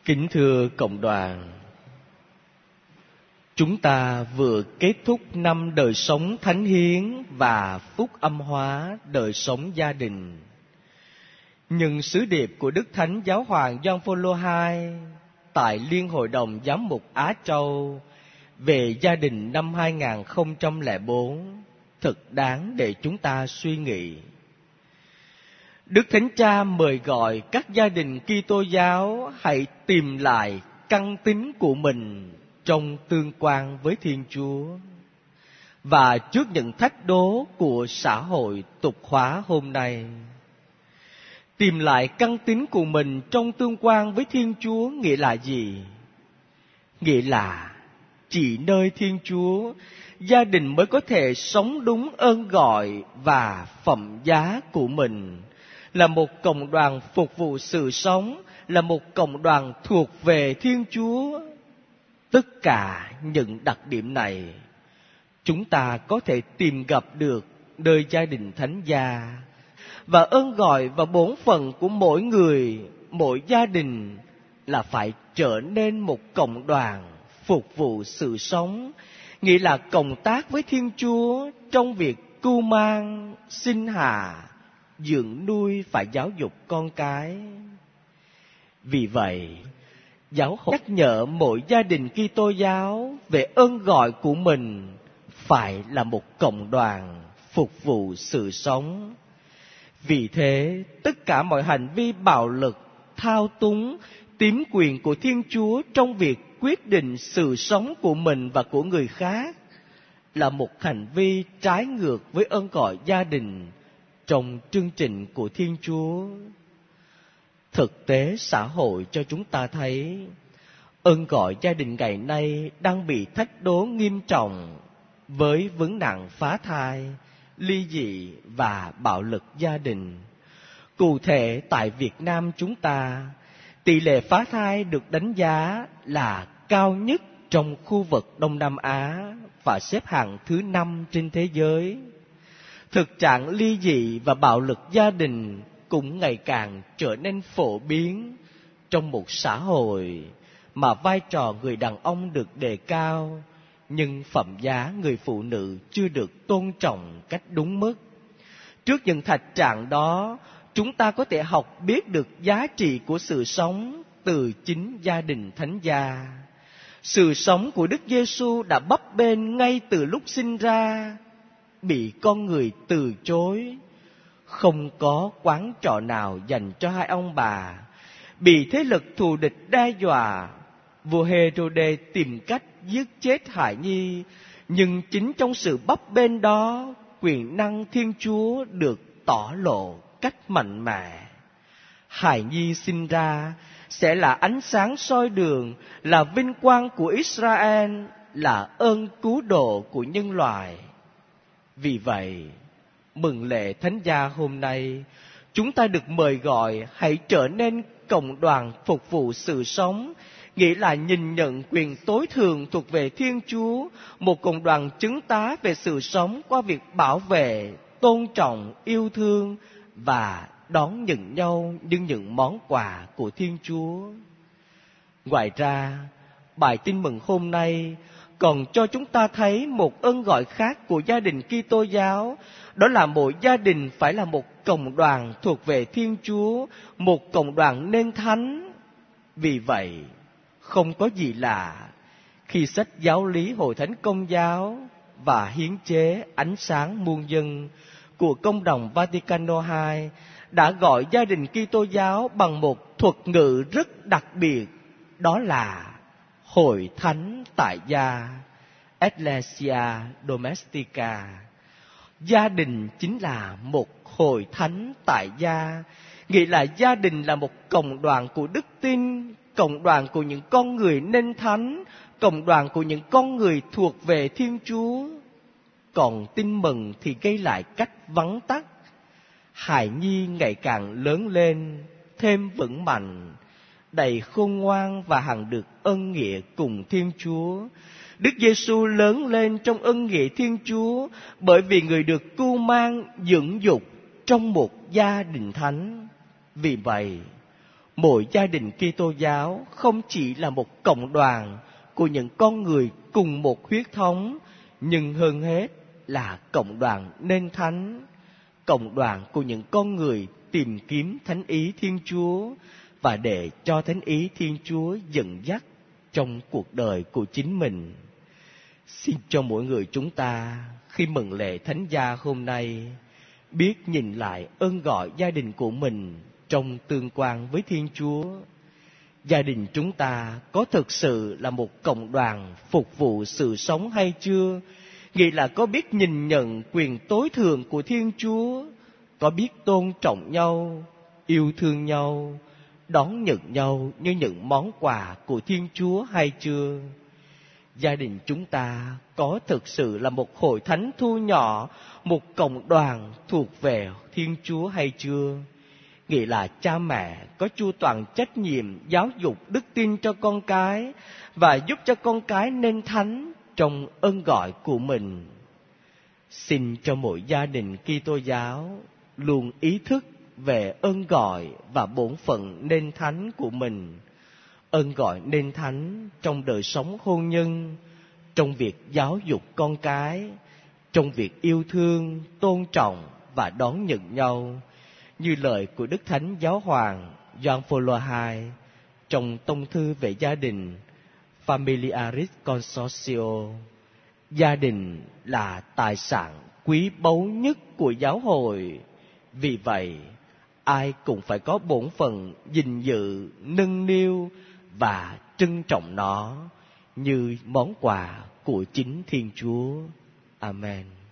Kính thưa cộng đoàn, chúng ta vừa kết thúc năm đời sống thánh hiến và phúc âm hóa đời sống gia đình. Nhưng sứ điệp của Đức Thánh Giáo hoàng Gioan Phaolô II tại Liên Hội đồng Giám mục Á Châu về gia đình năm 2004 thật đáng để chúng ta suy nghĩ. Đức Thánh Cha mời gọi các gia đình Kitô giáo hãy tìm lại căn tính của mình trong tương quan với Thiên Chúa. Và trước những thách đố của xã hội tục hóa hôm nay, tìm lại căn tính của mình trong tương quan với Thiên Chúa nghĩa là gì? Nghĩa là chỉ nơi Thiên Chúa, gia đình mới có thể sống đúng ơn gọi và phẩm giá của mình, là một cộng đoàn phục vụ sự sống, là một cộng đoàn thuộc về Thiên Chúa. Tất cả những đặc điểm này chúng ta có thể tìm gặp được nơi gia đình thánh gia. Và ơn gọi và bổn phận của mỗi người, mỗi gia đình là phải trở nên một cộng đoàn phục vụ sự sống, nghĩa là cộng tác với Thiên Chúa trong việc cưu mang, sinh hạ, dưỡng nuôi và giáo dục con cái. Vì vậy, giáo hội nhắc nhở mỗi gia đình Kitô giáo về ơn gọi của mình phải là một cộng đoàn phục vụ sự sống. Vì thế, tất cả mọi hành vi bạo lực, thao túng, tiếm quyền của Thiên Chúa trong việc quyết định sự sống của mình và của người khác là một hành vi trái ngược với ơn gọi gia đình trong chương trình của Thiên Chúa. Thực tế xã hội cho chúng ta thấy ơn gọi gia đình ngày nay đang bị thách đố nghiêm trọng với vấn nạn phá thai, ly dị và bạo lực gia đình. Cụ thể tại Việt Nam chúng ta, tỷ lệ phá thai được đánh giá là cao nhất trong khu vực Đông Nam Á và xếp hạng thứ 5 trên thế giới. Thực trạng ly dị và bạo lực gia đình cũng ngày càng trở nên phổ biến trong một xã hội mà vai trò người đàn ông được đề cao, nhưng phẩm giá người phụ nữ chưa được tôn trọng cách đúng mức. Trước những thạch trạng đó, chúng ta có thể học biết được giá trị của sự sống từ chính gia đình thánh gia. Sự sống của Đức Giêsu đã bấp bênh ngay từ lúc sinh ra, bị con người từ chối, không có quán trọ nào dành cho hai ông bà, bị thế lực thù địch đe dọa. Vua Hê-rô-đê tìm cách giết chết hài nhi, nhưng chính trong sự bấp bênh đó, quyền năng Thiên Chúa được tỏ lộ cách mạnh mẽ. Hài nhi sinh ra sẽ là ánh sáng soi đường, là vinh quang của Israel, là ơn cứu độ của nhân loại. Vì vậy, mừng lễ thánh gia hôm nay, chúng ta được mời gọi hãy trở nên cộng đoàn phục vụ sự sống, nghĩa là nhìn nhận quyền tối thượng thuộc về Thiên Chúa, một cộng đoàn chứng tá về sự sống qua việc bảo vệ, tôn trọng, yêu thương và đón nhận nhau như những món quà của Thiên Chúa. Ngoài ra, bài tin mừng hôm nay còn cho chúng ta thấy một ơn gọi khác của gia đình Kitô giáo, đó là mỗi gia đình phải là một cộng đoàn thuộc về Thiên Chúa, một cộng đoàn nên thánh. Vì vậy, không có gì lạ khi sách giáo lý Hội Thánh Công giáo và hiến chế Ánh sáng muôn dân của Công đồng Vaticano II đã gọi gia đình Kitô giáo bằng một thuật ngữ rất đặc biệt, đó là Hội Thánh tại gia, Ecclesia Domestica. Gia đình chính là một hội thánh tại gia, nghĩa là gia đình là một cộng đoàn của đức tin, cộng đoàn của những con người nên thánh, cộng đoàn của những con người thuộc về Thiên Chúa. Còn tin mừng thì ghi lại cách vắn tắt. Hài nhi ngày càng lớn lên, thêm vững mạnh, đầy khôn ngoan và hằng được ân nghĩa cùng Thiên Chúa. Đức Giêsu lớn lên trong ân nghĩa Thiên Chúa, bởi vì người được cưu mang dưỡng dục trong một gia đình thánh. Vì vậy, Mỗi gia đình Kitô giáo không chỉ là một cộng đoàn của những con người cùng một huyết thống, nhưng hơn hết là cộng đoàn nên thánh, cộng đoàn của những con người tìm kiếm thánh ý Thiên Chúa và để cho thánh ý Thiên Chúa dẫn dắt trong cuộc đời của chính mình. Xin cho mỗi người chúng ta khi mừng lễ Thánh gia hôm nay biết nhìn lại ơn gọi gia đình của mình trong tương quan với Thiên Chúa. Gia đình chúng ta có thực sự là một cộng đoàn phục vụ sự sống hay chưa? Nghĩa là có biết nhìn nhận quyền tối thượng của Thiên Chúa, có biết tôn trọng nhau, yêu thương nhau, đón nhận nhau như những món quà của Thiên Chúa hay chưa? Gia đình chúng ta có thực sự là một hội thánh thu nhỏ, một cộng đoàn thuộc về Thiên Chúa hay chưa? Nghĩa là cha mẹ có chu toàn trách nhiệm giáo dục đức tin cho con cái và giúp cho con cái nên thánh trong ơn gọi của mình. Xin cho mỗi gia đình Kitô giáo luôn ý thức về ơn gọi và bổn phận nên thánh của mình. Ơn gọi nên thánh trong đời sống hôn nhân, trong việc giáo dục con cái, trong việc yêu thương, tôn trọng và đón nhận nhau, như lời của Đức Thánh Giáo Hoàng Gioan Phaolô II trong tông thư về gia đình Familiaris Consortio. Gia đình là tài sản quý báu nhất của giáo hội. Vì vậy, ai cũng phải có bổn phận gìn giữ, nâng niu và trân trọng nó như món quà của chính Thiên Chúa. Amen.